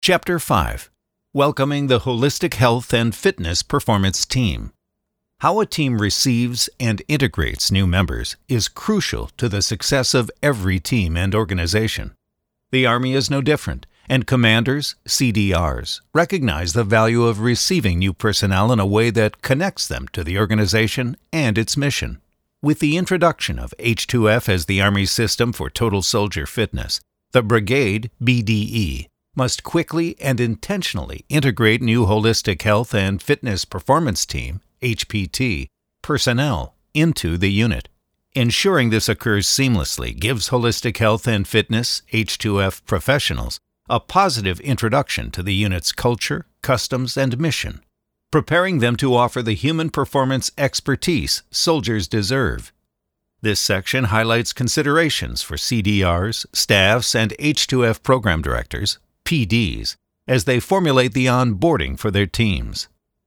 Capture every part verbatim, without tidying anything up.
Chapter five. Welcoming the Holistic Health and Fitness Performance Team. How a team receives and integrates new members is crucial to the success of every team and organization. The Army is no different, and commanders, C D Rs, recognize the value of receiving new personnel in a way that connects them to the organization and its mission. With the introduction of H two F as the Army's system for total soldier fitness, the Brigade, B D E, must quickly and intentionally integrate new Holistic Health and Fitness Performance Team, H P T, personnel into the unit. Ensuring this occurs seamlessly gives Holistic Health and Fitness, H two F professionals a positive introduction to the unit's culture, customs, and mission, preparing them to offer the human performance expertise soldiers deserve. This section highlights considerations for C D Rs, staffs, and H two F program directors, P Ds, as they formulate the onboarding for their teams.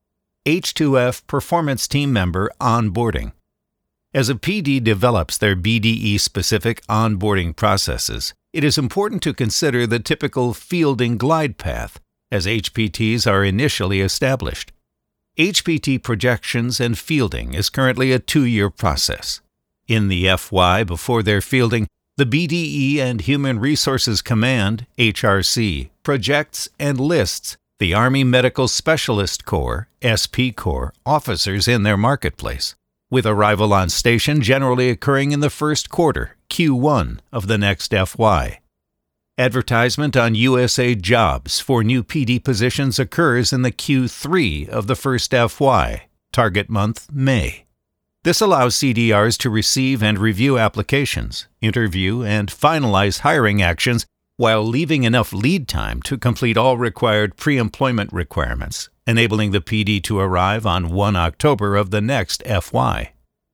H two F Performance Team Member Onboarding. As a P D develops their B D E-specific onboarding processes, it is important to consider the typical fielding glide path as H P Ts are initially established. H P T projections and fielding is currently a two-year process. In the F Y before their fielding, the B D E and Human Resources Command, H R C, projects and lists the Army Medical Specialist Corps, S P Corps, officers in their marketplace, with arrival on station generally occurring in the first quarter, Q one, of the next F Y. Advertisement on U S A Jobs for new P D positions occurs in the Q three of the first F Y, target month May. This allows C D Rs to receive and review applications, interview, and finalize hiring actions while leaving enough lead time to complete all required pre-employment requirements, enabling the P D to arrive on the first of October of the next F Y.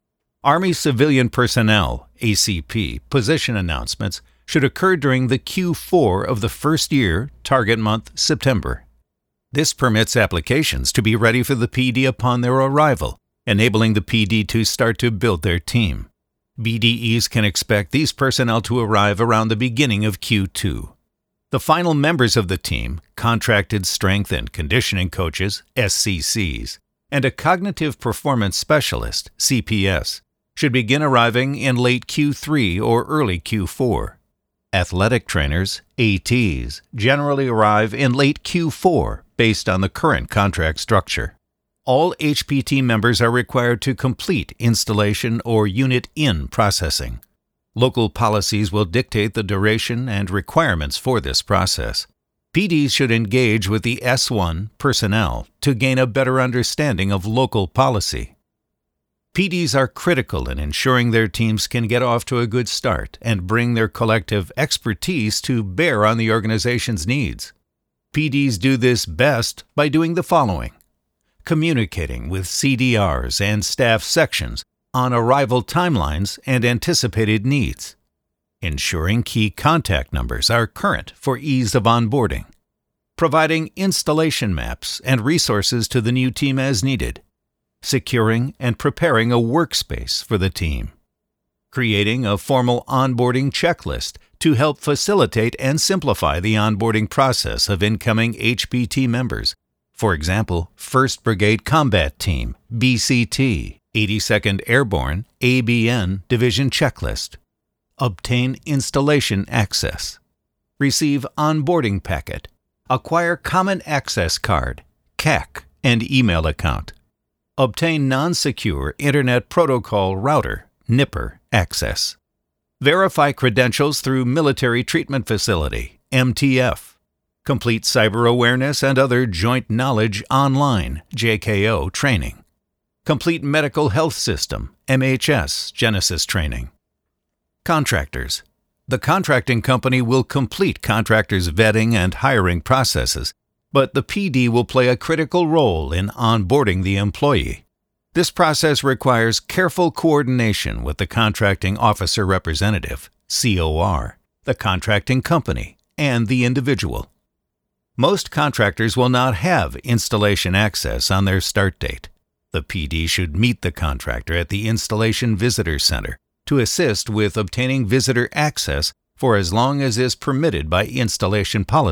Army Civilian Personnel, A C P, position announcements should occur during the Q four of the first year, target month September. This permits applications to be ready for the P D upon their arrival, enabling the P D to start to build their team. B D Es can expect these personnel to arrive around the beginning of Q two. The final members of the team, Contracted Strength and Conditioning Coaches, S C Cs, and a Cognitive Performance Specialist, C P S, should begin arriving in late Q three or early Q four. Athletic trainers, A Ts, generally arrive in late Q four based on the current contract structure. All H P T members are required to complete installation or unit-in processing. Local policies will dictate the duration and requirements for this process. P Ds should engage with the S one personnel to gain a better understanding of local policy. P Ds are critical in ensuring their teams can get off to a good start and bring their collective expertise to bear on the organization's needs. P Ds do this best by doing the following: communicating with C D Rs and staff sections on arrival timelines and anticipated needs, ensuring key contact numbers are current for ease of onboarding, providing installation maps and resources to the new team as needed, securing and preparing a workspace for the team, creating a formal onboarding checklist to help facilitate and simplify the onboarding process of incoming H P T members. For example, first Brigade Combat Team, B C T, eighty-second Airborne, A B N Division Checklist. Obtain installation access. Receive onboarding packet. Acquire Common Access Card, C A C, and email account. Obtain non-secure Internet Protocol Router, N I P R, access. Verify credentials through Military Treatment Facility, M T F. Complete Cyber Awareness and other Joint Knowledge Online, J K O, training. Complete Medical Health System, M H S, Genesis training. Contractors. The contracting company will complete contractors' vetting and hiring processes, but the P D will play a critical role in onboarding the employee. This process requires careful coordination with the contracting officer representative, C O R, the contracting company, and the individual. Most contractors will not have installation access on their start date. The P D should meet the contractor at the Installation Visitor Center to assist with obtaining visitor access for as long as is permitted by installation policy,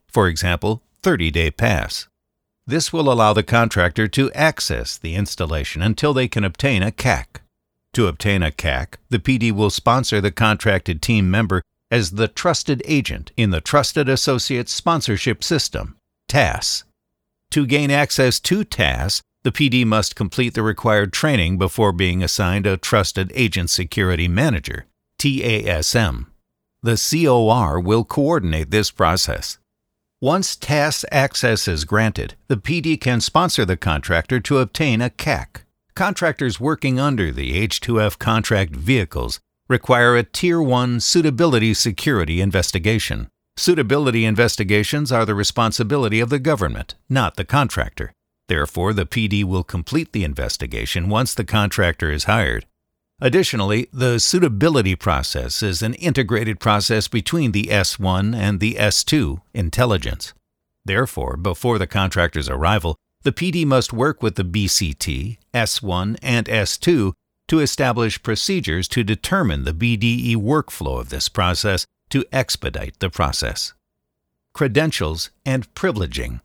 for example, thirty-day pass. This will allow the contractor to access the installation until they can obtain a C A C. To obtain a C A C, the P D will sponsor the contracted team member as the trusted agent in the Trusted Associates Sponsorship System, T A S. To gain access to T A S, the P D must complete the required training before being assigned a Trusted Agent Security Manager, T A S M. The C O R will coordinate this process. Once T A S access is granted, the P D can sponsor the contractor to obtain a C A C. Contractors working under the H two F contract vehicles require a Tier one Suitability Security investigation. Suitability investigations are the responsibility of the government, not the contractor. Therefore, the P D will complete the investigation once the contractor is hired. Additionally, the suitability process is an integrated process between the S one and the S two intelligence. Therefore, before the contractor's arrival, the P D must work with the B C T, S one, and S two to establish procedures to determine the B D E workflow of this process to expedite the process. Credentials and privileging.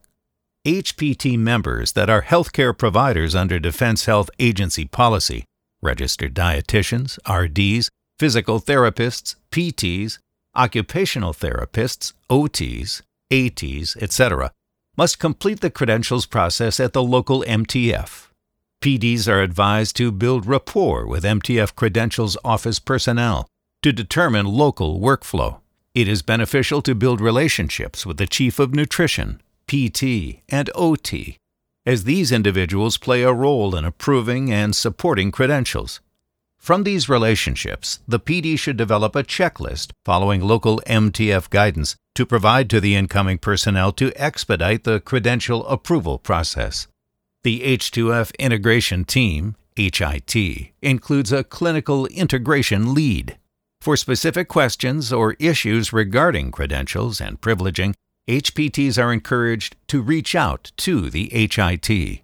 H P T members that are healthcare providers under Defense Health Agency policy, registered dietitians, R Ds, physical therapists, P Ts, occupational therapists, O Ts, A Ts, et cetera, must complete the credentials process at the local M T F. P Ds are advised to build rapport with M T F Credentials Office personnel to determine local workflow. It is beneficial to build relationships with the Chief of Nutrition, P T, and O T, as these individuals play a role in approving and supporting credentials. From these relationships, the P D should develop a checklist following local M T F guidance to provide to the incoming personnel to expedite the credential approval process. The H two F Integration Team, H I T, includes a clinical integration lead. For specific questions or issues regarding credentials and privileging, H P Ts are encouraged to reach out to the H I T.